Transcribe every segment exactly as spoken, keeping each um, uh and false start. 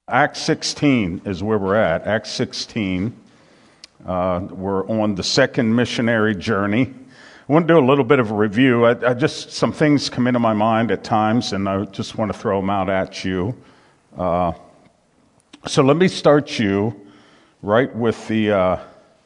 Acts sixteen is where we're at. Acts sixteen. Uh, we're on the second missionary journey. I want to do a little bit of a review. I, I just some things come into my mind at times, and I just want to throw them out at you. Uh, so let me start you right with the uh,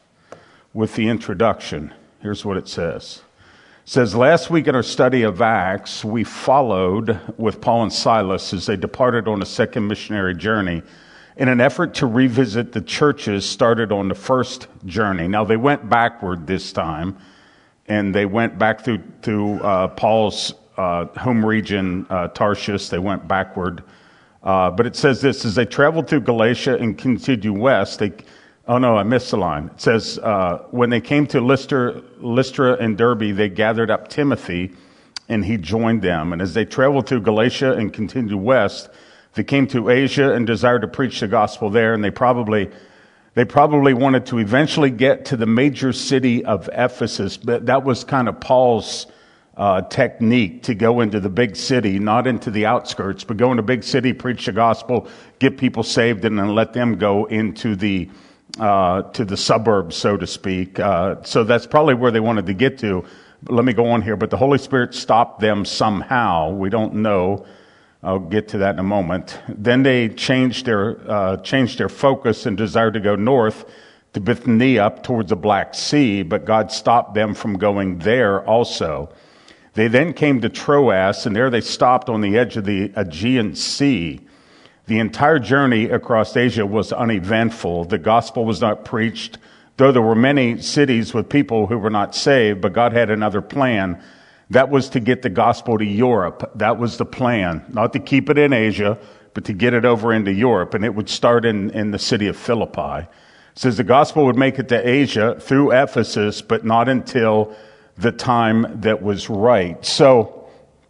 with the introduction. Here's what it says. It says, last week in our study of Acts, we followed with Paul and Silas as they departed on a second missionary journey in an effort to revisit the churches started on the first journey. Now, they went backward this time, and they went back through, through uh, Paul's uh, home region, uh, Tarshish. They went backward. Uh, but it says this, as they traveled through Galatia and continued west, they... Oh, no, I missed the line. It says, uh, when they came to Lystra, Lystra and Derbe, they gathered up Timothy, and he joined them. And as they traveled through Galatia and continued west, they came to Asia and desired to preach the gospel there. And they probably, they probably wanted to eventually get to the major city of Ephesus. But that was kind of Paul's uh, technique, to go into the big city, not into the outskirts, but go into a big city, preach the gospel, get people saved, and then let them go into the Uh, to the suburbs, so to speak. Uh, so that's probably where they wanted to get to. But let me go on here. But the Holy Spirit stopped them somehow. We don't know. I'll get to that in a moment. Then they changed their uh, changed their focus and desired to go north to Bithynia up towards the Black Sea, but God stopped them from going there also. They then came to Troas, and there they stopped on the edge of the Aegean Sea. The entire journey across Asia was uneventful. The gospel was not preached, though there were many cities with people who were not saved, but God had another plan. That was to get the gospel to Europe. That was the plan. Not to keep it in Asia, but to get it over into Europe. And it would start in, in the city of Philippi. It says the gospel would make it to Asia through Ephesus, but not until the time that was right. So,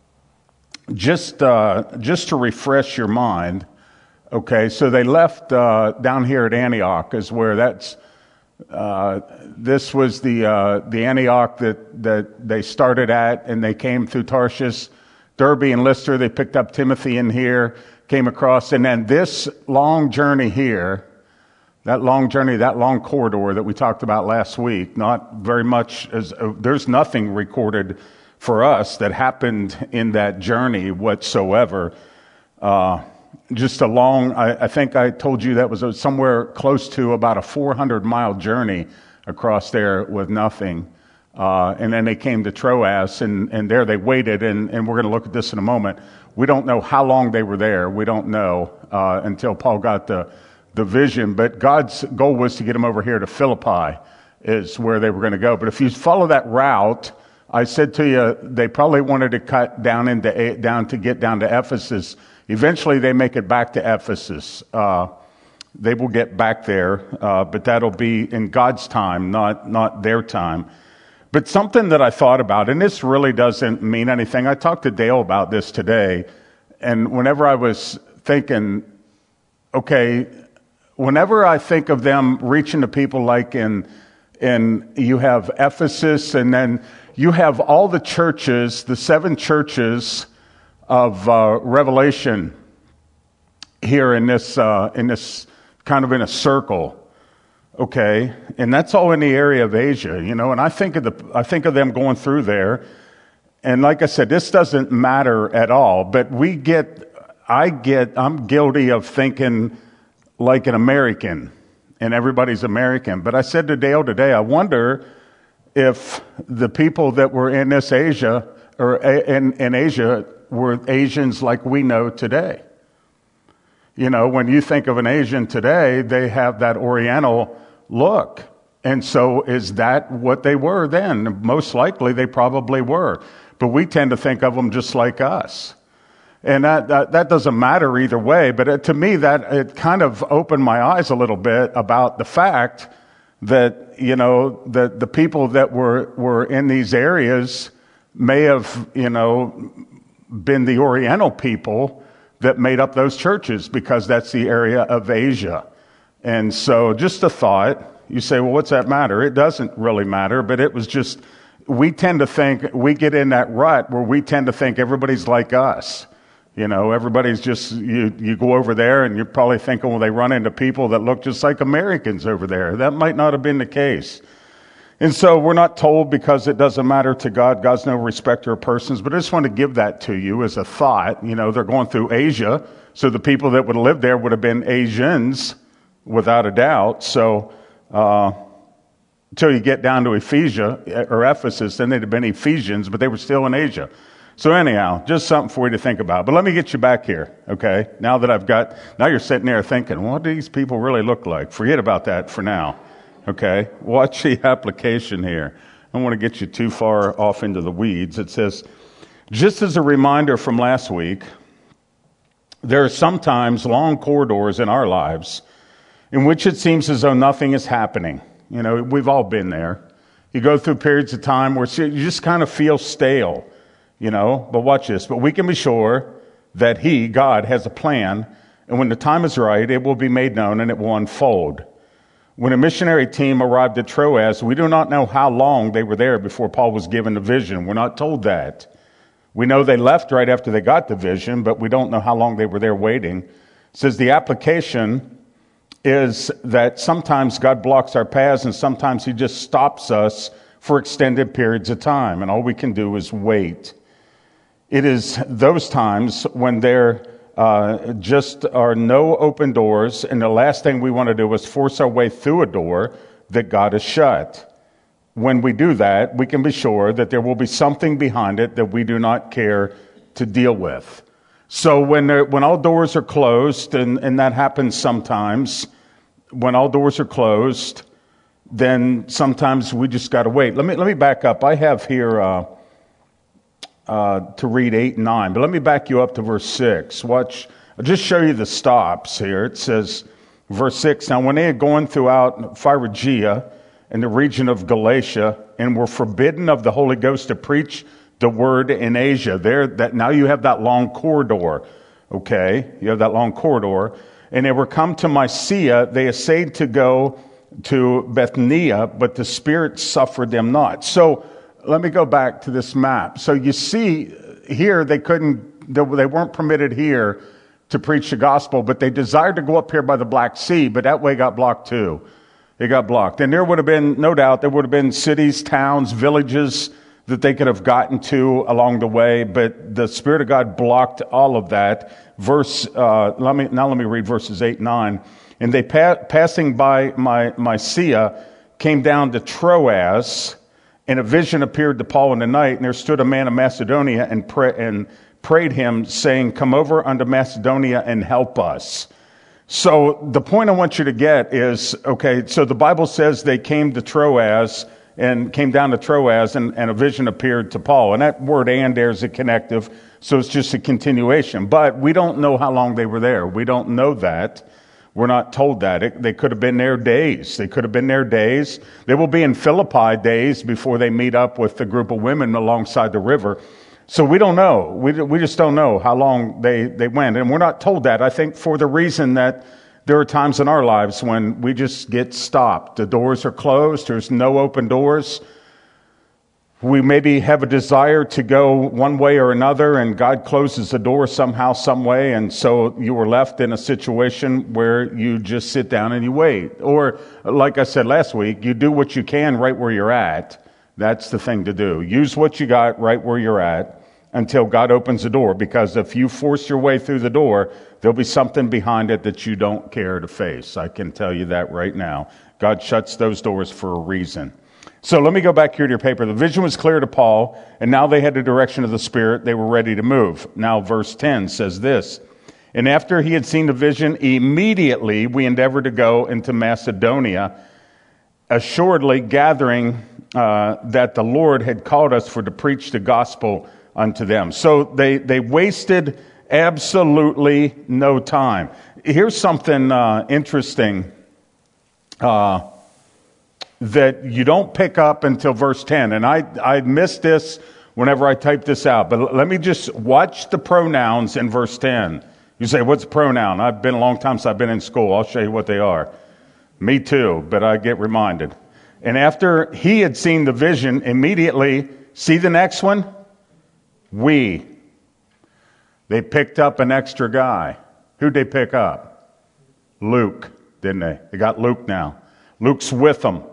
just uh, just to refresh your mind, okay, so they left uh, down here at Antioch, is where that's. Uh, this was the uh, the Antioch that that they started at, and they came through Tarshish, Derbe, and Lystra. They picked up Timothy in here, came across, and then this long journey here, that long journey, that long corridor that we talked about last week. Not very much as uh, there's nothing recorded for us that happened in that journey whatsoever. Uh, Just a long, I, I think I told you that was somewhere close to about a four hundred mile journey across there with nothing. Uh, and then they came to Troas, and, and there they waited, and, and we're going to look at this in a moment. We don't know how long they were there. We don't know uh, until Paul got the, the vision. But God's goal was to get them over here to Philippi, is where they were going to go. But if you follow that route, I said to you, they probably wanted to cut down into down to get down to Ephesus. Eventually, they make it back to Ephesus. Uh, they will get back there, uh, but that'll be in God's time, not not their time. But something that I thought about, and this really doesn't mean anything. I talked to Dale about this today, and whenever I was thinking, okay, whenever I think of them reaching to people like in, in you have Ephesus, and then you have all the churches, the seven churches of uh, Revelation here in this uh, in this kind of in a circle, okay, and that's all in the area of Asia, you know. And I think of the I think of them going through there, and like I said, this doesn't matter at all. But we get, I get, I'm guilty of thinking like an American, and everybody's American. But I said to Dale today, I wonder if the people that were in this Asia or in in Asia were Asians like we know today. You know, when you think of an Asian today, they have that Oriental look. And so is that what they were then? Most likely they probably were. But we tend to think of them just like us. And that, that, that doesn't matter either way. But it, to me, that it kind of opened my eyes a little bit about the fact that, you know, that the people that were, were in these areas may have, you know, been the Oriental people that made up those churches, because that's the area of Asia. And so just a thought. You say, well, what's that matter? It doesn't really matter, but it was just, we tend to think, we get in that rut where we tend to think everybody's like us. You know, everybody's just, you, you go over there and you're probably thinking, well, they run into people that look just like Americans over there. That might not have been the case. And so we're not told because it doesn't matter to God. God's no respecter of persons. But I just want to give that to you as a thought. You know, they're going through Asia. So the people that would have lived there would have been Asians, without a doubt. So, uh, until you get down to Ephesia or Ephesus, then they'd have been Ephesians, but they were still in Asia. So anyhow, just something for you to think about. But let me get you back here, okay? Now that I've got, now you're sitting there thinking, what do these people really look like? Forget about that for now, okay? Watch the application here. I don't want to get you too far off into the weeds. It says, just as a reminder from last week, there are sometimes long corridors in our lives in which it seems as though nothing is happening. You know, we've all been there. You go through periods of time where you just kind of feel stale. You know, but watch this. But we can be sure that He, God, has a plan, and when the time is right, it will be made known and it will unfold. When a missionary team arrived at Troas, we do not know how long they were there before Paul was given the vision. We're not told that. We know they left right after they got the vision, but we don't know how long they were there waiting. It says the application is that sometimes God blocks our paths and sometimes He just stops us for extended periods of time, and all we can do is wait. It is those times when there uh, just are no open doors, and the last thing we want to do is force our way through a door that God has shut. When we do that, we can be sure that there will be something behind it that we do not care to deal with. So when there, when all doors are closed, and, and that happens sometimes, when all doors are closed, then sometimes we just got to wait. Let me let me back up. I have here. Uh, Uh, to read eight and nine. But let me back you up to verse six. Watch, I'll just show you the stops here. It says, verse six, now when they had gone throughout Phrygia and the region of Galatia and were forbidden of the Holy Ghost to preach the word in Asia. There, that now you have that long corridor. Okay, you have that long corridor. And they were come to Mysia. They essayed to go to Bithynia, but the Spirit suffered them not. So, let me go back to this map. So you see here, they couldn't, they weren't permitted here to preach the gospel, but they desired to go up here by the Black Sea, but that way got blocked too. It got blocked. And there would have been, no doubt, there would have been cities, towns, villages that they could have gotten to along the way, but the Spirit of God blocked all of that. Verse, uh, let me, now let me read verses eight and nine. And they pa- passing by my, Mysia came down to Troas, and a vision appeared to Paul in the night, and there stood a man of Macedonia and, pray, and prayed him, saying, come over unto Macedonia and help us. So the point I want you to get is, okay, so the Bible says they came to Troas and came down to Troas, and, and a vision appeared to Paul. And that word and there is a connective, so it's just a continuation. But we don't know how long they were there. We don't know that. We're not told that. It, they could have been there days. They could have been there days. They will be in Philippi days before they meet up with the group of women alongside the river. So we don't know. We we just don't know how long they, they went. And we're not told that, I think, for the reason that there are times in our lives when we just get stopped. The doors are closed. There's no open doors. We maybe have a desire to go one way or another, and God closes the door somehow, some way, and so you were left in a situation where you just sit down and you wait. Or, like I said last week, you do what you can right where you're at. That's the thing to do. Use what you got right where you're at until God opens the door, because if you force your way through the door, there'll be something behind it that you don't care to face. I can tell you that right now. God shuts those doors for a reason. So let me go back here to your paper. The vision was clear to Paul, and now they had the direction of the Spirit. They were ready to move. Now verse ten says this, and after he had seen the vision, immediately we endeavored to go into Macedonia, assuredly gathering uh, that the Lord had called us for to preach the gospel unto them. So they, they wasted absolutely no time. Here's something uh, interesting. Uh that you don't pick up until verse ten. And I, I missed this whenever I typed this out. But let me just watch the pronouns in verse ten. You say, what's a pronoun? I've been a long time since I've been in school. I'll show you what they are. Me too, but I get reminded. And after he had seen the vision, immediately, see the next one? We. They picked up an extra guy. Who'd they pick up? Luke, didn't they? They got Luke now. Luke's with them.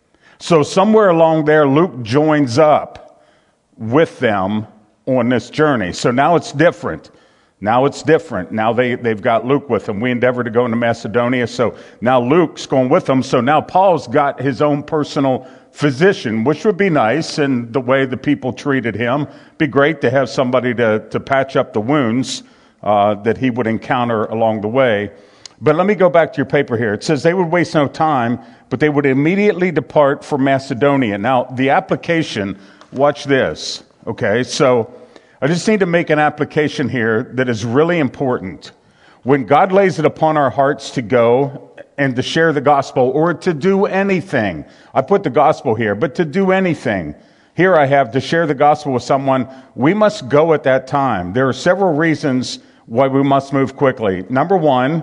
So somewhere along there, Luke joins up with them on this journey. So now it's different. Now it's different. Now they, they've got Luke with them. We endeavored to go into Macedonia, so now Luke's going with them. So now Paul's got his own personal physician, which would be nice, and the way the people treated him. Be great to have somebody to, to patch up the wounds uh, that he would encounter along the way. But let me go back to your paper here. It says they would waste no time, but they would immediately depart for Macedonia. Now, the application, watch this. Okay, so I just need to make an application here that is really important. When God lays it upon our hearts to go and to share the gospel or to do anything, I put the gospel here, but to do anything, here I have to share the gospel with someone, we must go at that time. There are several reasons why we must move quickly. Number one,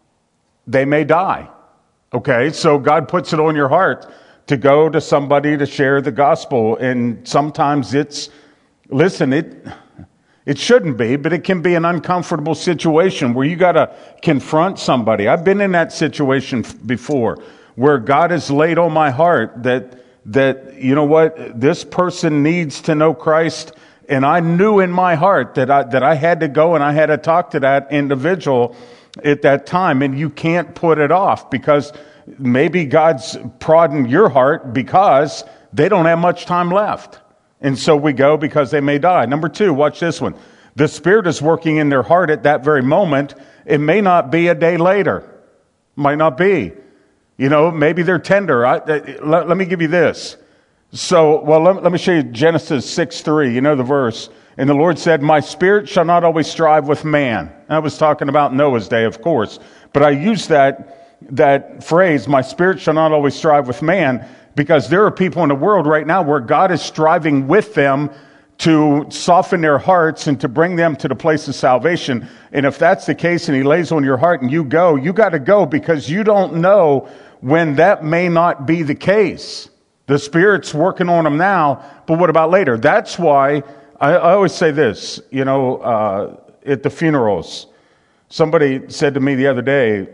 they may die. Okay, so God puts it on your heart to go to somebody to share the gospel, and sometimes it's, listen, it it shouldn't be, but it can be an uncomfortable situation where you got to confront somebody. I've been in that situation before where God has laid on my heart that, that you know what, this person needs to know Christ, and I knew in my heart that I, that I had to go and I had to talk to that individual at that time, and you can't put it off because maybe God's prodding your heart because they don't have much time left. And so we go because they may die. Number two, watch this one. The Spirit is working in their heart at that very moment. It may not be a day later. Might not be. You know, maybe they're tender. I, let, let me give you this. So, well, let, let me show you Genesis six three. You know the verse. And the Lord said, my spirit shall not always strive with man. I was talking about Noah's day, of course. But I used that, that phrase, my spirit shall not always strive with man, because there are people in the world right now where God is striving with them to soften their hearts and to bring them to the place of salvation. And if that's the case and he lays on your heart and you go, you got to go because you don't know when that may not be the case. The Spirit's working on them now, but what about later? That's why I, I always say this, you know, uh, at the funerals. Somebody said to me the other day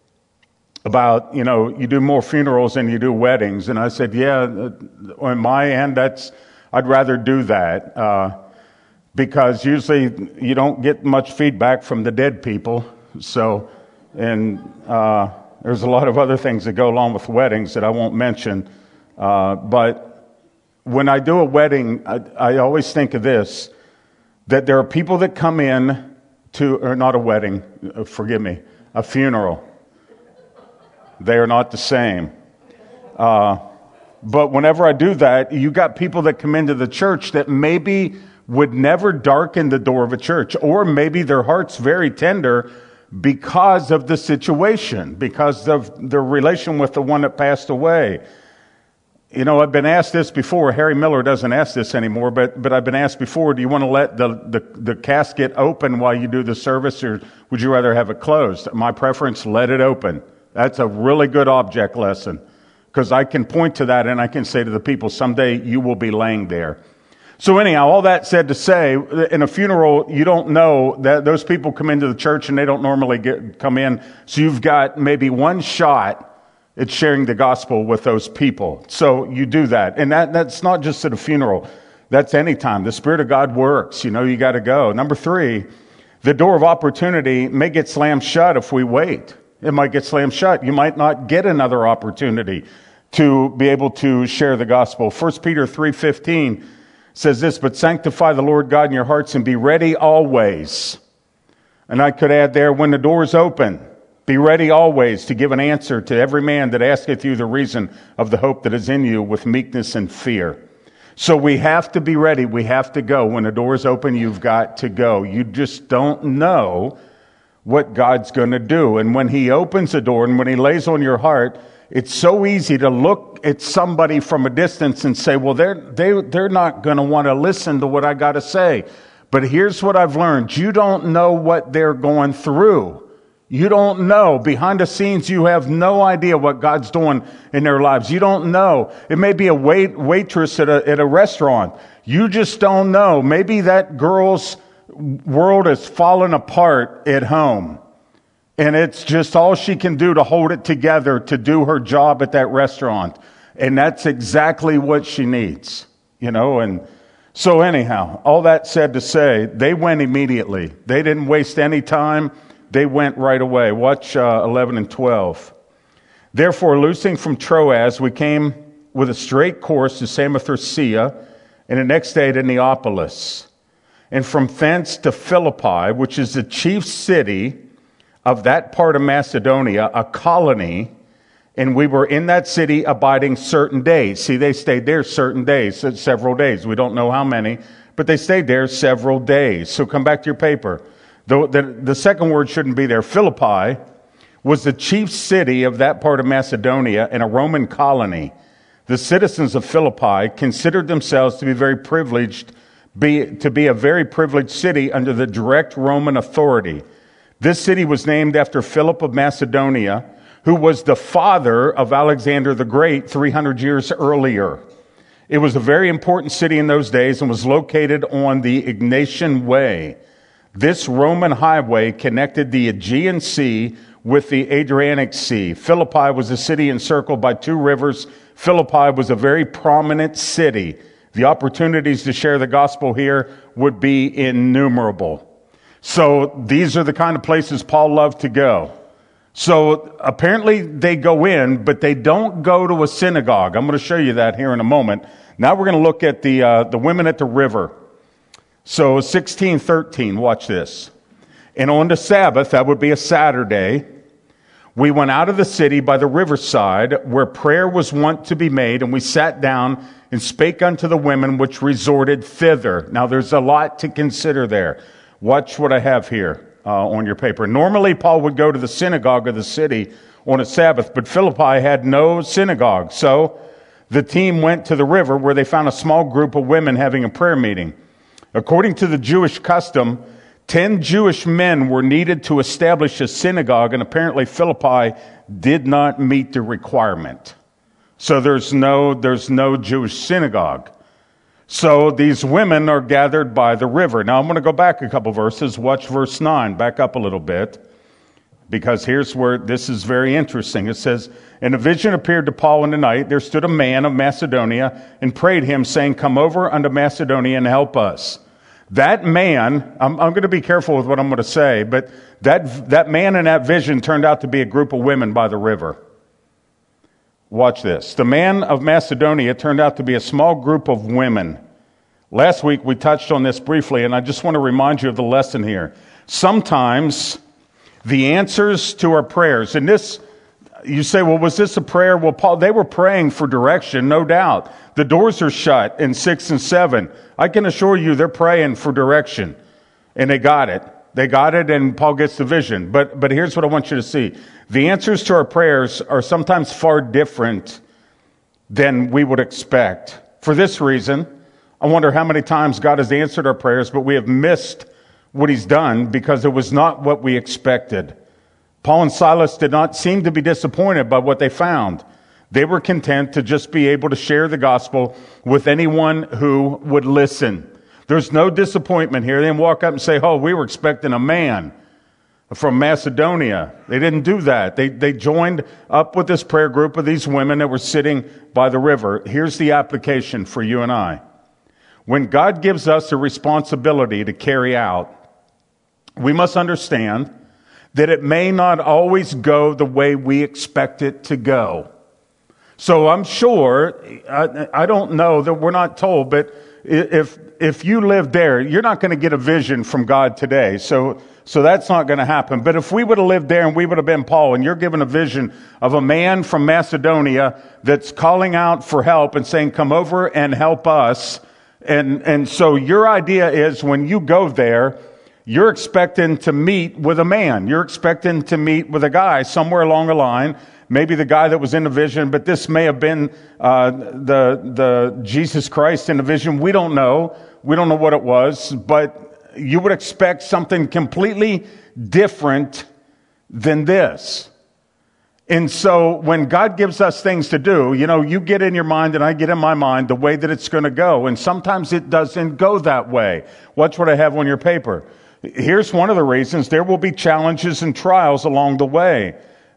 about, you know, you do more funerals than you do weddings. And I said, yeah, on my end, that's, I'd rather do that. Uh, because usually you don't get much feedback from the dead people. So, and uh, there's a lot of other things that go along with weddings that I won't mention. Uh, but when I do a wedding, I, I always think of this, that there are people that come in to, or not a wedding, forgive me, a funeral. They are not the same. Uh, but whenever I do that, you got people that come into the church that maybe would never darken the door of a church, or maybe their heart's very tender because of the situation, because of their relation with the one that passed away. You know, I've been asked this before. Harry Miller doesn't ask this anymore, but but I've been asked before, do you want to let the, the, the casket open while you do the service, or would you rather have it closed? My preference, let it open. That's a really good object lesson, because I can point to that and I can say to the people, someday you will be laying there. So anyhow, all that said to say, in a funeral, you don't know that those people come into the church and they don't normally get come in. So you've got maybe one shot at sharing the gospel with those people. So you do that. And that that's not just at a funeral. That's any time. The Spirit of God works. You know, you got to go. Number three, the door of opportunity may get slammed shut if we wait. It might get slammed shut. You might not get another opportunity to be able to share the gospel. First Peter three fifteen says this, but sanctify the Lord God in your hearts and be ready always. And I could add there, when the doors open, be ready always to give an answer to every man that asketh you the reason of the hope that is in you with meekness and fear. So we have to be ready. We have to go. When the doors open, you've got to go. You just don't know what God's going to do. And when he opens the door and when he lays on your heart, it's so easy to look at somebody from a distance and say, well, they're, they, they're not going to want to listen to what I got to say. But here's what I've learned. You don't know what they're going through. You don't know. Behind the scenes, you have no idea what God's doing in their lives. You don't know. It may be a wait, waitress at a, at a restaurant. You just don't know. Maybe that girl's world is falling apart at home. And it's just all she can do to hold it together to do her job at that restaurant. And that's exactly what she needs, you know. And so anyhow, all that said to say, they went immediately. They didn't waste any time. They went right away. Watch uh, eleven and twelve. Therefore, loosing from Troas, we came with a straight course to Samothracia, and the next day to Neapolis. And from thence to Philippi, which is the chief city of that part of Macedonia, a colony, and we were in that city abiding certain days. See, they stayed there certain days, several days. We don't know how many, but they stayed there several days. So come back to your paper. The, the, the second word shouldn't be there. Philippi was the chief city of that part of Macedonia and a Roman colony. The citizens of Philippi considered themselves to be very privileged, be, to be a very privileged city under the direct Roman authority. This city was named after Philip of Macedonia, who was the father of Alexander the Great three hundred years earlier. It was a very important city in those days and was located on the Egnatian Way. This Roman highway connected the Aegean Sea with the Adriatic Sea. Philippi was a city encircled by two rivers. Philippi was a very prominent city. The opportunities to share the gospel here would be innumerable. So these are the kind of places Paul loved to go. So apparently they go in, but they don't go to a synagogue. I'm going to show you that here in a moment. Now we're going to look at the uh, the women at the river. So sixteen thirteen, watch this. And on the Sabbath, that would be a Saturday, we went out of the city by the riverside where prayer was wont to be made, and we sat down and spake unto the women which resorted thither. Now there's a lot to consider there. Watch what I have here uh, on your paper. Normally, Paul would go to the synagogue of the city on a Sabbath, but Philippi had no synagogue. So the team went to the river where they found a small group of women having a prayer meeting. According to the Jewish custom, ten Jewish men were needed to establish a synagogue, and apparently Philippi did not meet the requirement. So there's no, there's no Jewish synagogue. So these women are gathered by the river. Now I'm going to go back a couple verses. Watch verse nine. Back up a little bit. Because here's where this is very interesting. It says, and a vision appeared to Paul in the night. There stood a man of Macedonia and prayed him, saying, come over unto Macedonia and help us. That man, I'm, I'm going to be careful with what I'm going to say, but that, that man in that vision turned out to be a group of women by the river. Watch this. The man of Macedonia turned out to be a small group of women. Last week we touched on this briefly, and I just want to remind you of the lesson here. Sometimes the answers to our prayers, and this, you say, well, was this a prayer? Well, Paul, they were praying for direction, no doubt. The doors are shut in six and seven. I can assure you they're praying for direction, and they got it. They got it, and Paul gets the vision. But but here's what I want you to see. The answers to our prayers are sometimes far different than we would expect. For this reason, I wonder how many times God has answered our prayers, but we have missed what he's done because it was not what we expected. Paul and Silas did not seem to be disappointed by what they found. They were content to just be able to share the gospel with anyone who would listen. There's no disappointment here. They didn't walk up and say, oh, we were expecting a man from Macedonia. They didn't do that. They, they joined up with this prayer group of these women that were sitting by the river. Here's the application for you and I. When God gives us a responsibility to carry out, we must understand that it may not always go the way we expect it to go. So I'm sure, I, I don't know that we're not told, but if if you live there, you're not going to get a vision from God today. So so that's not going to happen. But if we would have lived there and we would have been Paul, and you're given a vision of a man from Macedonia that's calling out for help and saying, come over and help us. And and so your idea is when you go there, you're expecting to meet with a man. You're expecting to meet with a guy somewhere along the line. Maybe the guy that was in the vision, but this may have been uh, the the Jesus Christ in the vision. We don't know. We don't know what it was, but you would expect something completely different than this. And so when God gives us things to do, you know, you get in your mind and I get in my mind the way that it's going to go. And sometimes it doesn't go that way. Watch what I have on your paper. Here's one of the reasons. There will be challenges and trials along the way.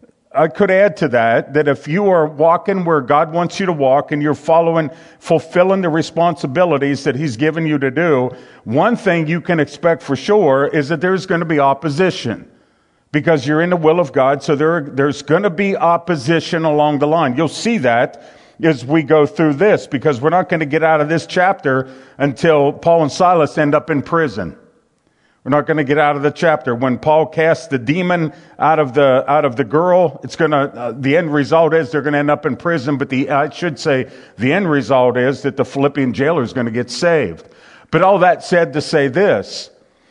I could add to that, that if you are walking where God wants you to walk and you're following, fulfilling the responsibilities that He's given you to do, one thing you can expect for sure is that there's going to be opposition. Because you're in the will of God, so there, there's going to be opposition along the line. You'll see that as we go through this, because we're not going to get out of this chapter until Paul and Silas end up in prison. We're not going to get out of the chapter. When Paul casts the demon out of the out of the girl, it's going to. Uh, the end result is they're going to end up in prison. But the I should say the end result is that the Philippian jailer is going to get saved. But all that said to say this.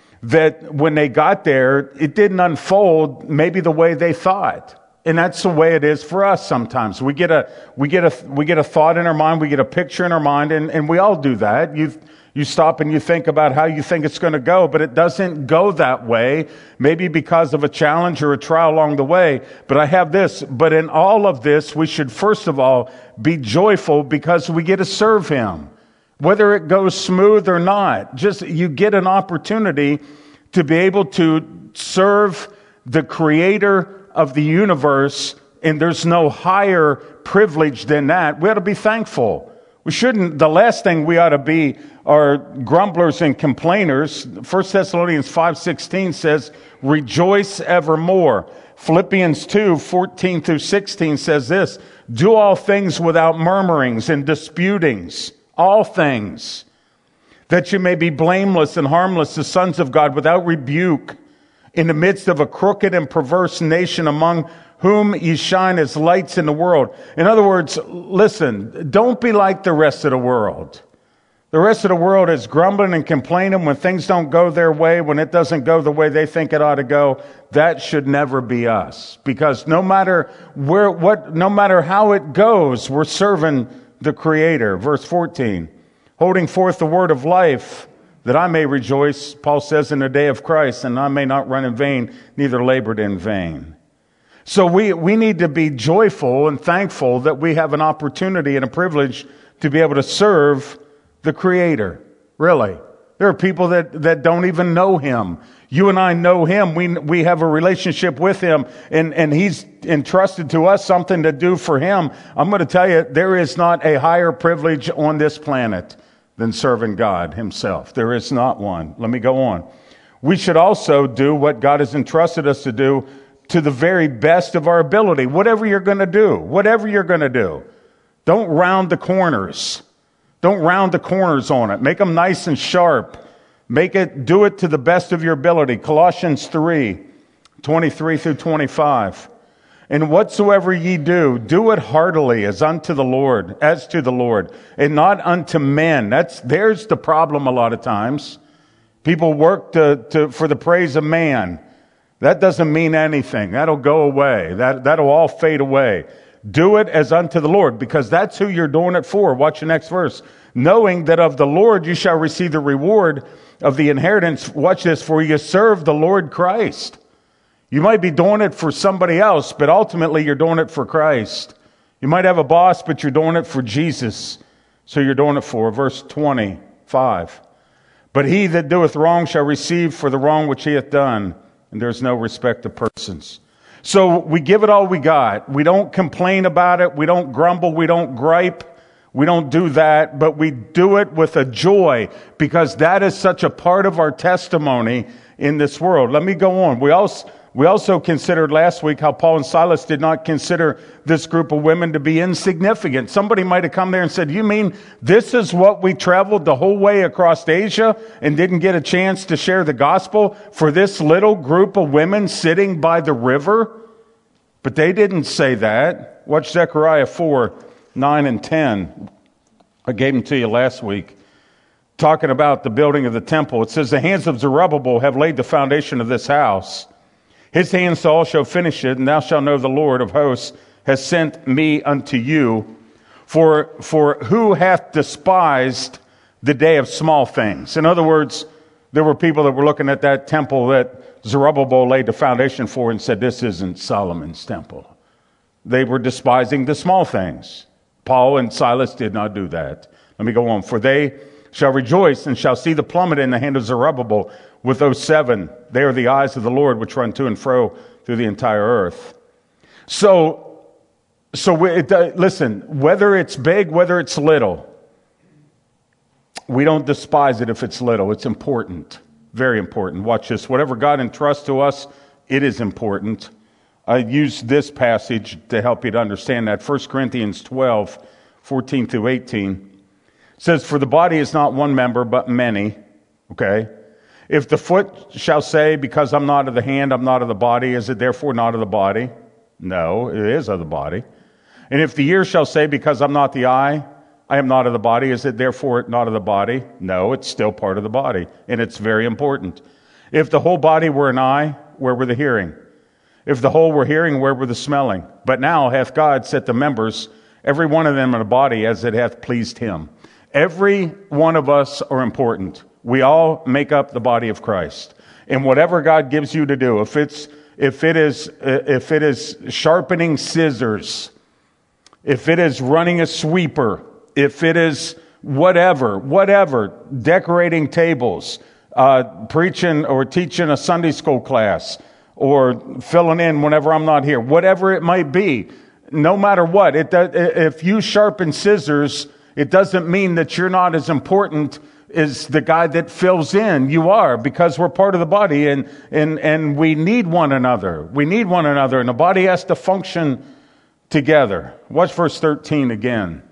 That when they got there, it didn't unfold maybe the way they thought. And that's the way it is for us sometimes. We get a, we get a, we get a thought in our mind, we get a picture in our mind, and, and we all do that. You, you stop and you think about how you think it's going to go, but it doesn't go that way, maybe because of a challenge or a trial along the way. But I have this, but in all of this, we should first of all be joyful because we get to serve Him. Whether it goes smooth or not, just you get an opportunity to be able to serve the Creator of the universe, and there's no higher privilege than that. We ought to be thankful. We shouldn't, the last thing we ought to be are grumblers and complainers. First Thessalonians five sixteen says, rejoice evermore. Philippians two fourteen through sixteen says this, do all things without murmurings and disputings. All things, that you may be blameless and harmless, the sons of God, without rebuke, in the midst of a crooked and perverse nation, among whom ye shine as lights in the world. In other words, listen, don't be like the rest of the world. The rest of the world is grumbling and complaining when things don't go their way, when it doesn't go the way they think it ought to go. That should never be us, because no matter where, what, no matter how it goes, we're serving the Creator. Verse fourteen, holding forth the word of life, that I may rejoice, Paul says, in the day of Christ, and I may not run in vain, neither labored in vain. So we, we need to be joyful and thankful that we have an opportunity and a privilege to be able to serve the Creator. Really. There are people that, that don't even know Him. You and I know Him. We, we have a relationship with Him, and, and He's entrusted to us something to do for Him. I'm going to tell you, there is not a higher privilege on this planet than serving God Himself. There is not one. Let me go on. We should also do what God has entrusted us to do to the very best of our ability. Whatever you're going to do, whatever you're going to do, don't round the corners. Don't round the corners on it. Make them nice and sharp. Make it, do it to the best of your ability. Colossians three, twenty-three through twenty-five. And whatsoever ye do, do it heartily as unto the Lord, as to the Lord, and not unto men. That's, there's the problem a lot of times. People work to, to, for the praise of man. That doesn't mean anything. That'll go away. That, that'll all fade away. Do it as unto the Lord, because that's who you're doing it for. Watch the next verse. Knowing that of the Lord you shall receive the reward of the inheritance. Watch this, for you serve the Lord Christ. You might be doing it for somebody else, but ultimately you're doing it for Christ. You might have a boss, but you're doing it for Jesus. So you're doing it for. Verse twenty-five. But he that doeth wrong shall receive for the wrong which he hath done, and there's no respect of persons. So we give it all we got. We don't complain about it. We don't grumble. We don't gripe. We don't do that, but we do it with a joy, because that is such a part of our testimony in this world. Let me go on. We also, we also considered last week how Paul and Silas did not consider this group of women to be insignificant. Somebody might have come there and said, you mean this is what we traveled the whole way across Asia and didn't get a chance to share the gospel for this little group of women sitting by the river? But they didn't say that. Watch Zechariah four, nine and ten. I gave them to you last week. Talking about the building of the temple. It says, the hands of Zerubbabel have laid the foundation of this house. His hands all shall finish it, and thou shalt know the Lord of hosts has sent me unto you. For, for who hath despised the day of small things? In other words, there were people that were looking at that temple that Zerubbabel laid the foundation for and said, this isn't Solomon's temple. They were despising the small things. Paul and Silas did not do that. Let me go on. For they shall rejoice and shall see the plummet in the hand of Zerubbabel with those seven. They are the eyes of the Lord which run to and fro through the entire earth. So, so it, uh, listen, whether it's big, whether it's little, we don't despise it if it's little. It's important. Very important. Watch this. Whatever God entrusts to us, it is important. I use this passage to help you to understand that. First Corinthians twelve, fourteen through eighteen says, for the body is not one member, but many. Okay? If the foot shall say, because I'm not of the hand, I'm not of the body, is it therefore not of the body? No, it is of the body. And if the ear shall say, because I'm not the eye, I am not of the body, is it therefore not of the body? No, it's still part of the body, and it's very important. If the whole body were an eye, where were the hearing? If the whole were hearing, where were the smelling? But now hath God set the members, every one of them in a body, as it hath pleased him. Every one of us are important. We all make up the body of Christ. And whatever God gives you to do, if it's if it is if it is sharpening scissors, if it is running a sweeper, if it is whatever, whatever, decorating tables, uh, preaching or teaching a Sunday school class, or filling in whenever I'm not here, whatever it might be, no matter what, it, if you sharpen scissors, it doesn't mean that you're not as important as the guy that fills in. You are, because we're part of the body, and, and, and we need one another. We need one another, and the body has to function together. Watch verse thirteen again,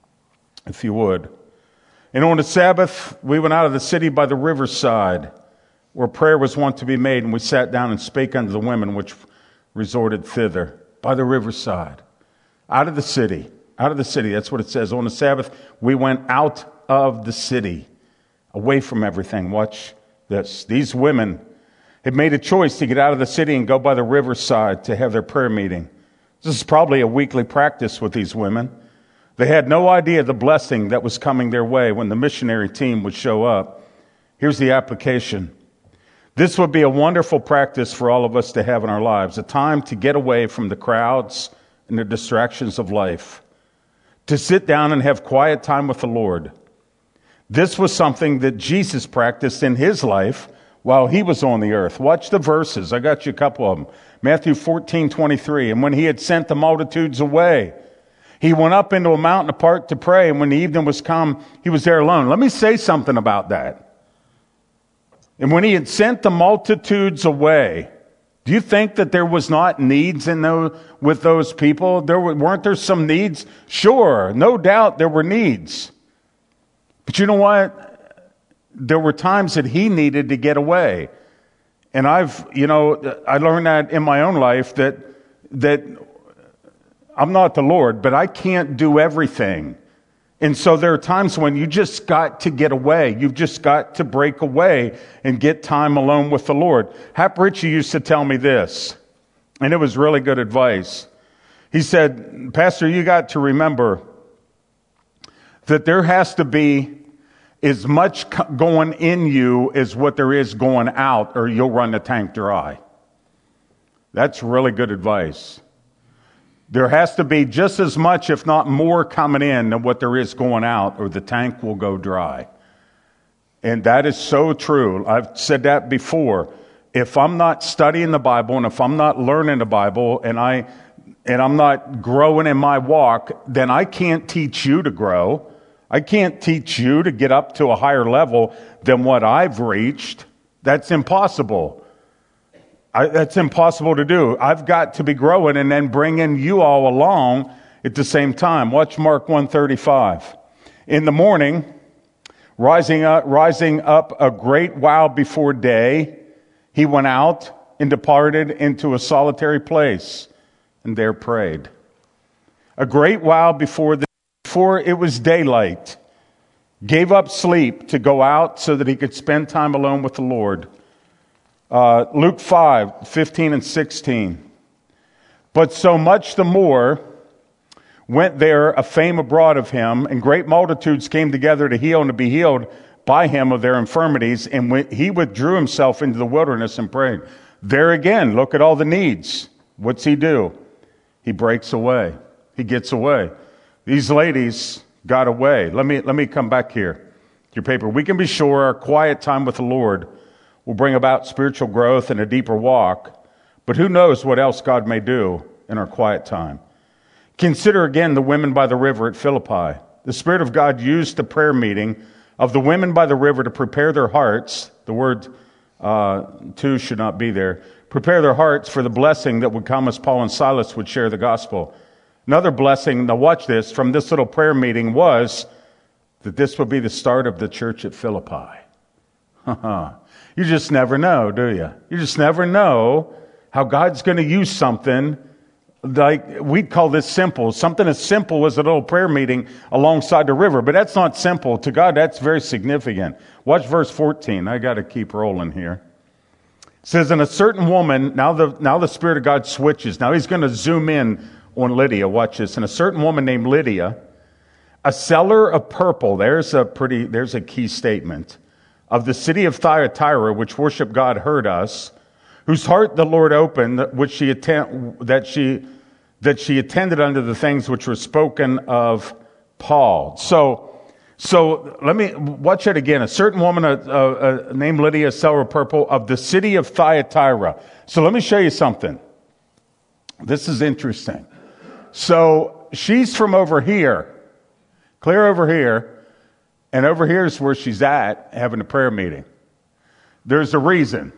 if you would. And on the Sabbath, we went out of the city by the riverside, where prayer was wont to be made, and we sat down and spake unto the women which resorted thither. By the riverside. Out of the city. Out of the city. That's what it says. On the Sabbath, we went out of the city. Away from everything. Watch this. These women had made a choice to get out of the city and go by the riverside to have their prayer meeting. This is probably a weekly practice with these women. They had no idea the blessing that was coming their way when the missionary team would show up. Here's the application. This would be a wonderful practice for all of us to have in our lives, a time to get away from the crowds and the distractions of life, to sit down and have quiet time with the Lord. This was something that Jesus practiced in his life while he was on the earth. Watch the verses. I got you a couple of them. Matthew fourteen twenty-three. And when he had sent the multitudes away, he went up into a mountain apart to pray. And when the evening was come, he was there alone. Let me say something about that. And when he had sent the multitudes away, do you think that there was not needs in those, with those people? There were, weren't there some needs? Sure, no doubt there were needs. But you know what? There were times that he needed to get away. And I've, you know, I learned that in my own life that, that I'm not the Lord, but I can't do everything. And so there are times when you just got to get away. You've just got to break away and get time alone with the Lord. Hap Ritchie used to tell me this, and it was really good advice. He said, Pastor, you got to remember that there has to be as much going in you as what there is going out, or you'll run the tank dry. That's really good advice. There has to be just as much, if not more, coming in than what there is going out, or the tank will go dry. And that is so true. I've said that before. If I'm not studying the Bible, and if I'm not learning the Bible, and I and I'm not growing in my walk, then I can't teach you to grow. I can't teach you to get up to a higher level than what I've reached. That's impossible. I, that's impossible to do. I've got to be growing and then bringing you all along at the same time. Watch Mark one thirty-five. In the morning, rising up, rising up a great while before day, he went out and departed into a solitary place, and there prayed. A great while before the, before it was daylight, gave up sleep to go out so that he could spend time alone with the Lord. Uh, Luke five, fifteen and sixteen. But so much the more went there a fame abroad of him, and great multitudes came together to heal and to be healed by him of their infirmities. And when he withdrew himself into the wilderness and prayed. There again, look at all the needs. What's he do? He breaks away. He gets away. These ladies got away. Let me, let me come back here to your paper. We can be sure our quiet time with the Lord will bring about spiritual growth and a deeper walk, but who knows what else God may do in our quiet time. Consider again the women by the river at Philippi. The Spirit of God used the prayer meeting of the women by the river to prepare their hearts. The word uh, to should not be there. Prepare their hearts for the blessing that would come as Paul and Silas would share the gospel. Another blessing, now watch this, from this little prayer meeting was that this would be the start of the church at Philippi. You just never know, do you? You just never know how God's going to use something like, we'd call this simple. Something as simple as a little prayer meeting alongside the river. But that's not simple. To God, that's very significant. Watch verse fourteen. I got to keep rolling here. It says, and a certain woman, now the, now the Spirit of God switches. Now he's going to zoom in on Lydia. Watch this. And a certain woman named Lydia, a seller of purple, there's a pretty, there's a key statement, of the city of Thyatira, which worship God, heard us, whose heart the Lord opened, which she attend, that she that she attended unto the things which were spoken of Paul. So, so let me watch it again. A certain woman uh, uh, named Lydia, a seller of purple, of the city of Thyatira. So let me show you something. This is interesting. So she's from over here, clear over here, and over here is where she's at, having a prayer meeting. There's a reason.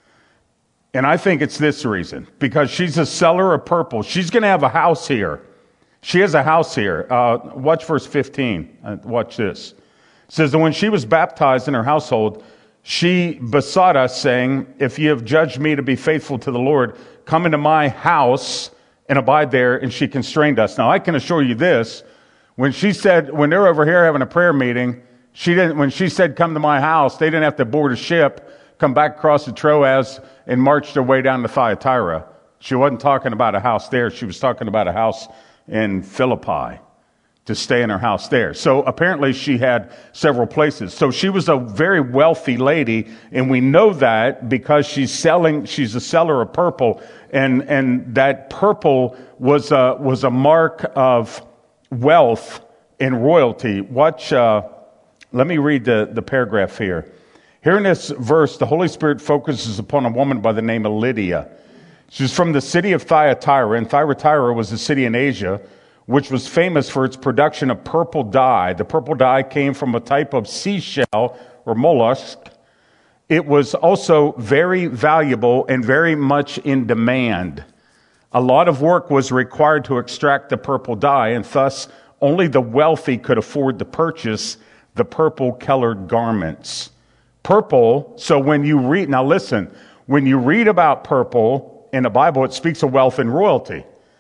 And I think it's this reason, because she's a seller of purple. She's going to have a house here. She has a house here. Uh, watch verse fifteen. Uh, watch this. It says that when she was baptized in her household, she besought us, saying, if you have judged me to be faithful to the Lord, come into my house and abide there. And she constrained us. Now, I can assure you this. When she said, when they're over here having a prayer meeting, she didn't, when she said, come to my house, they didn't have to board a ship, come back across the Troas, and march their way down to Thyatira. She wasn't talking about a house there. She was talking about a house in Philippi, to stay in her house there. So apparently she had several places. So she was a very wealthy lady, and we know that because she's selling, she's a seller of purple, and, and that purple was a, was a mark of wealth and royalty. Watch, uh, let me read the, the paragraph here. Here in this verse, the Holy Spirit focuses upon a woman by the name of Lydia. She's from the city of Thyatira, and Thyatira was a city in Asia, which was famous for its production of purple dye. The purple dye came from a type of seashell or mollusk. It was also very valuable and very much in demand. A lot of work was required to extract the purple dye, and thus only the wealthy could afford to purchase the purple-colored garments. Purple, so when you read, now listen, when you read about purple in the Bible, it speaks of wealth and royalty.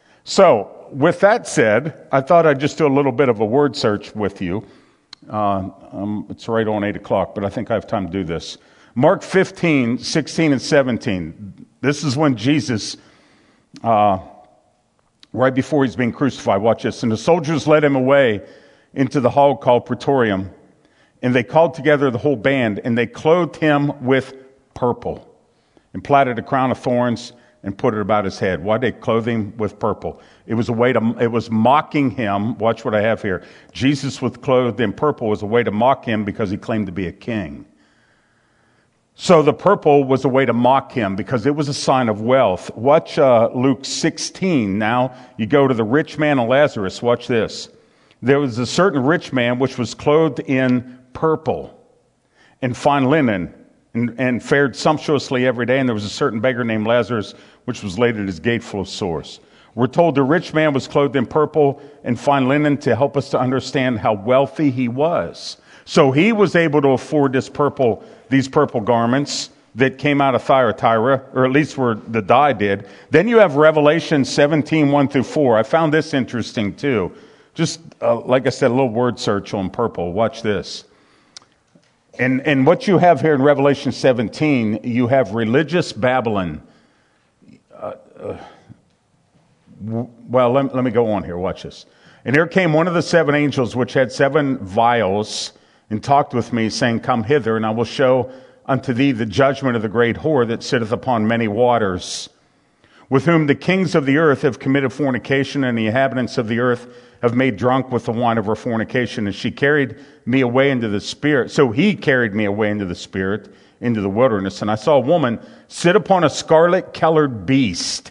So, with that said, I thought I'd just do a little bit of a word search with you. Uh, um, it's right on eight o'clock, but I think I have time to do this. Mark fifteen, sixteen, and seventeen. This is when Jesus, uh, right before he's being crucified, watch this. And the soldiers led him away into the hall called Praetorium. And they called together the whole band, and they clothed him with purple, and plaited a crown of thorns, and put it about his head. Why did they clothe him with purple? It was a way to, it was mocking him. Watch what I have here. Jesus was clothed in purple was a way to mock him because he claimed to be a king. So the purple was a way to mock him because it was a sign of wealth. Watch uh, Luke sixteen. Now you go to the rich man and Lazarus. Watch this. There was a certain rich man which was clothed in purple and fine linen and, and fared sumptuously every day. And there was a certain beggar named Lazarus which was laid at his gate full of sores. We're told the rich man was clothed in purple and fine linen to help us to understand how wealthy he was. So he was able to afford this purple, these purple garments that came out of Thyatira, or at least where the dye did. Then you have Revelation seventeen, one through four. I found this interesting too. Just, uh, like I said, a little word search on purple. Watch this. And, and what you have here in Revelation seventeen, you have religious Babylon. Uh, uh, w- well, let, let me go on here. Watch this. And here came one of the seven angels which had seven vials and talked with me, saying, come hither, and I will show unto thee the judgment of the great whore that sitteth upon many waters, with whom the kings of the earth have committed fornication, and the inhabitants of the earth have made drunk with the wine of her fornication. And she carried me away into the spirit. So he carried me away into the spirit, into the wilderness. And I saw a woman sit upon a scarlet-colored beast.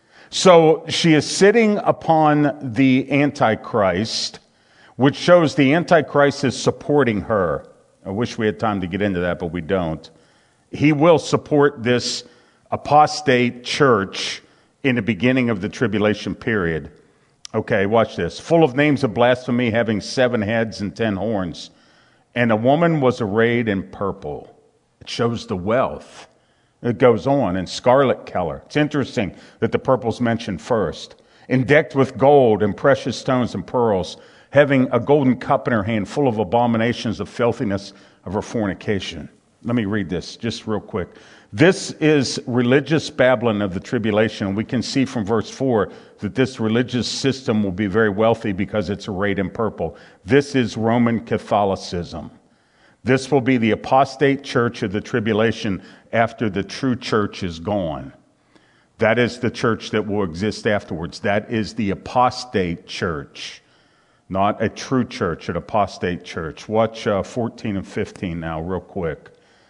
So she is sitting upon the Antichrist, which shows the Antichrist is supporting her. I wish we had time to get into that, but we don't. He will support this apostate church in the beginning of the tribulation period. Okay, watch this. Full of names of blasphemy, having seven heads and ten horns. And a woman was arrayed in purple. It shows the wealth. It goes on in scarlet color. It's interesting that the purple's mentioned first. And decked with gold and precious stones and pearls, having a golden cup in her hand full of abominations of filthiness of her fornication. Let me read this just real quick. This is religious Babylon of the tribulation. We can see from verse four that this religious system will be very wealthy because it's arrayed in purple. This is Roman Catholicism. This will be the apostate church of the tribulation after the true church is gone. That is the church that will exist afterwards. That is the apostate church, not a true church, an apostate church. Watch uh, fourteen and fifteen now real quick.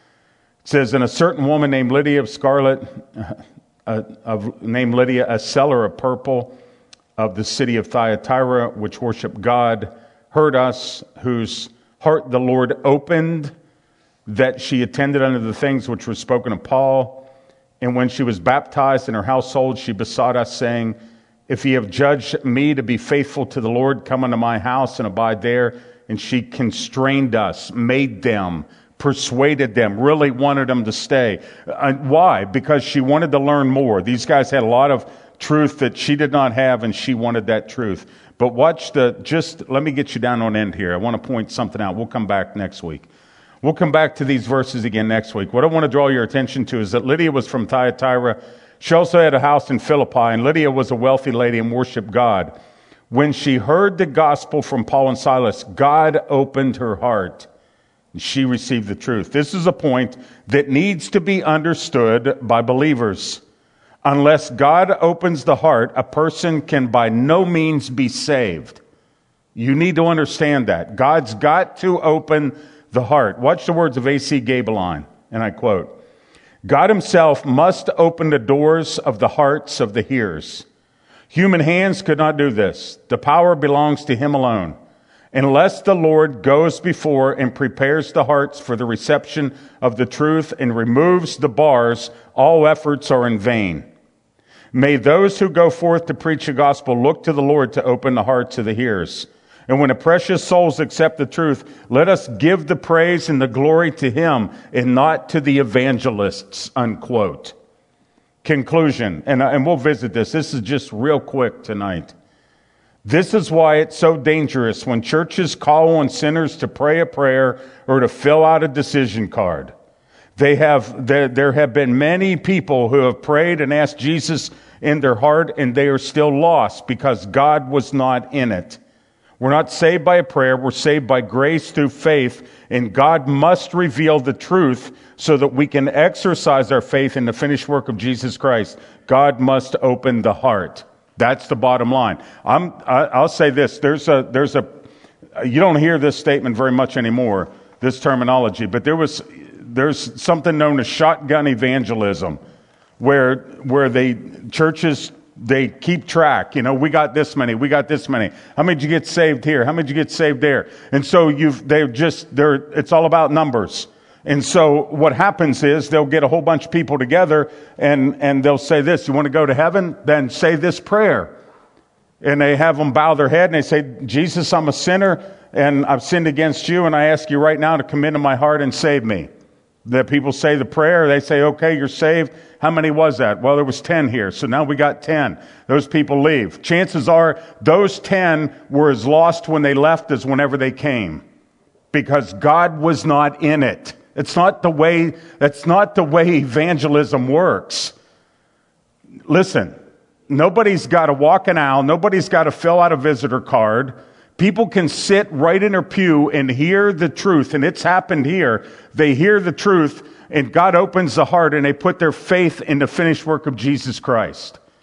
It says, and a certain woman named Lydia of Scarlet, uh, of, named Lydia, a seller of purple of the city of Thyatira, which worshiped God, heard us, whose heart the Lord opened, that she attended unto the things which were spoken of Paul. And when she was baptized in her household, she besought us, saying, if ye have judged me to be faithful to the Lord, come unto my house and abide there. And she constrained us, made them, persuaded them, really wanted them to stay. Uh, why? Because she wanted to learn more. These guys had a lot of truth that she did not have, and she wanted that truth. But watch the, just let me get you down on end here. I want to point something out. We'll come back next week. We'll come back to these verses again next week. What I want to draw your attention to is that Lydia was from Thyatira. She also had a house in Philippi, and Lydia was a wealthy lady and worshiped God. When she heard the gospel from Paul and Silas, God opened her heart. She received the truth. This is a point that needs to be understood by believers. Unless God opens the heart, a person can by no means be saved. You need to understand that. God's got to open the heart. Watch the words of A C Gabeline, and I quote, God himself must open the doors of the hearts of the hearers. Human hands could not do this. The power belongs to him alone. Unless the Lord goes before and prepares the hearts for the reception of the truth and removes the bars, all efforts are in vain. May those who go forth to preach the gospel look to the Lord to open the hearts of the hearers. And when the precious souls accept the truth, let us give the praise and the glory to him and not to the evangelists, unquote. Conclusion, and, and we'll visit this. This is just real quick tonight. This is why it's so dangerous when churches call on sinners to pray a prayer or to fill out a decision card. They have, there, there have been many people who have prayed and asked Jesus in their heart, and they are still lost because God was not in it. We're not saved by a prayer. We're saved by grace through faith, and God must reveal the truth so that we can exercise our faith in the finished work of Jesus Christ. God must open the heart. That's the bottom line. I'm, I, I'll say this. There's a, there's a, you don't hear this statement very much anymore, this terminology, but there was, there's something known as shotgun evangelism, where, where they, churches, they keep track. You know, we got this many, we got this many. How many did you get saved here? How many did you get saved there? And so you've, they're just, they're, it's all about numbers. And so what happens is they'll get a whole bunch of people together and, and they'll say this, you want to go to heaven? Then say this prayer. And they have them bow their head and they say, Jesus, I'm a sinner and I've sinned against you and I ask you right now to come into my heart and save me. The people say the prayer, they say, okay, you're saved. How many was that? Well, there was ten here. So now we got ten. Those people leave. Chances are those ten were as lost when they left as whenever they came. Because God was not in it. It's not the way, that's not the way evangelism works. Listen, nobody's got to walk an aisle. Nobody's got to fill out a visitor card. People can sit right in their pew and hear the truth, and it's happened here. They hear the truth, and God opens the heart, and they put their faith in the finished work of Jesus Christ.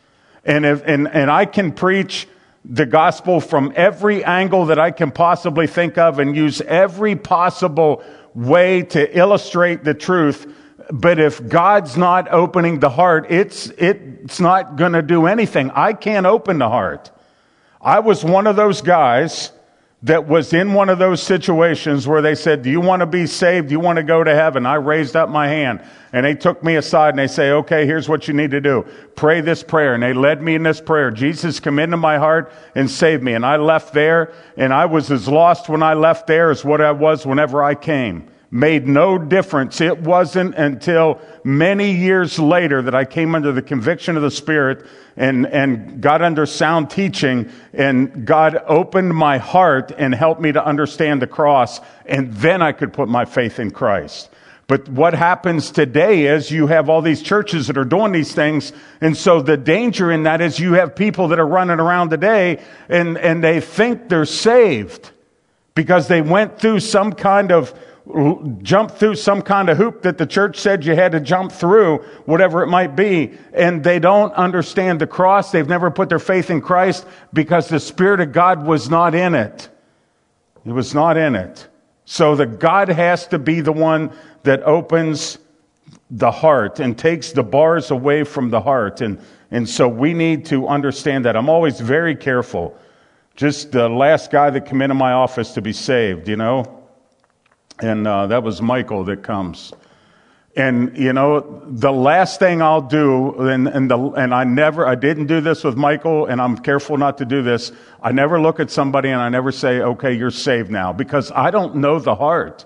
And if and, and I can preach the gospel from every angle that I can possibly think of and use every possible way to illustrate the truth. But if God's not opening the heart, it's it's not going to do anything. I can't open the heart. I was one of those guys that was in one of those situations where they said, do you want to be saved? Do you want to go to heaven? I raised up my hand and they took me aside and they say, okay, here's what you need to do. Pray this prayer. And they led me in this prayer. Jesus, come into my heart and save me. And I left there and I was as lost when I left there as what I was whenever I came. Made no difference. It wasn't until many years later that I came under the conviction of the Spirit and, and got under sound teaching, and God opened my heart and helped me to understand the cross, and then I could put my faith in Christ. But what happens today is you have all these churches that are doing these things, and so the danger in that is you have people that are running around today and, and they think they're saved because they went through some kind of jump through some kind of hoop that the church said you had to jump through, whatever it might be, and they don't understand the cross. They've never put their faith in Christ because the Spirit of God was not in it. It was not in it. So the God has to be the one that opens the heart and takes the bars away from the heart. And, and so we need to understand that. I'm always very careful. Just the last guy that came into my office to be saved, you know, And uh, that was Michael that comes. And, you know, the last thing I'll do, and, and, the, and I never, I didn't do this with Michael, and I'm careful not to do this. I never look at somebody and I never say, okay, you're saved now, because I don't know the heart.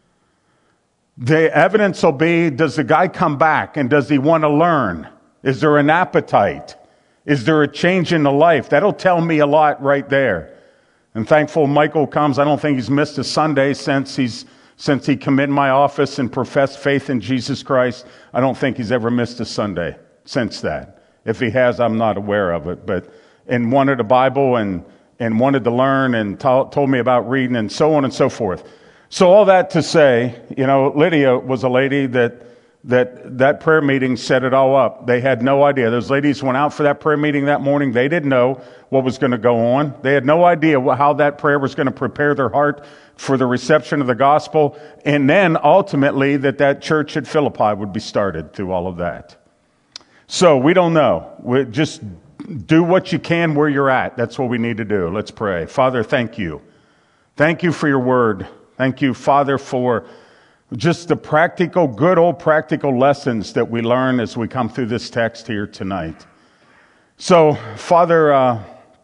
The evidence will be, does the guy come back and does he want to learn? Is there an appetite? Is there a change in the life? That'll tell me a lot right there. And thankful Michael comes. I don't think he's missed a Sunday since he's since he come in my office and professed faith in Jesus Christ. I don't think he's ever missed a Sunday since that. If he has, I'm not aware of it. But and wanted a Bible and and wanted to learn and to, told me about reading and so on and so forth. So all that to say, you know, Lydia was a lady that that that prayer meeting set it all up. They had no idea. Those ladies went out for that prayer meeting that morning. They didn't know what was going to go on. They had no idea how that prayer was going to prepare their heart for the reception of the gospel. And then ultimately that that church at Philippi would be started through all of that. So we don't know. We just do what you can where you're at. That's what we need to do. Let's pray. Father, thank you. Thank you for your word. Thank you, Father, for just the practical, good old practical lessons that we learn as we come through this text here tonight. So, Father, uh,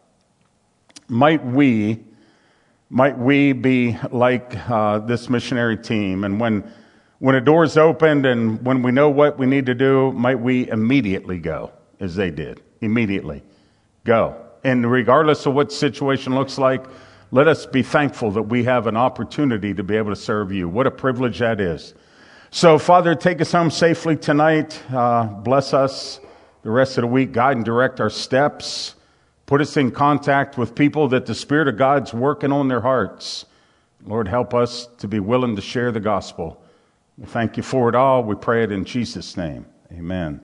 might we, might we be like uh, this missionary team, and when when a door is opened and when we know what we need to do, might we immediately go as they did, immediately go. And regardless of what the situation looks like, let us be thankful that we have an opportunity to be able to serve you. What a privilege that is. So, Father, take us home safely tonight. Uh, bless us the rest of the week. Guide and direct our steps. Put us in contact with people that the Spirit of God's working on their hearts. Lord, help us to be willing to share the gospel. We thank you for it all. We pray it in Jesus' name. Amen.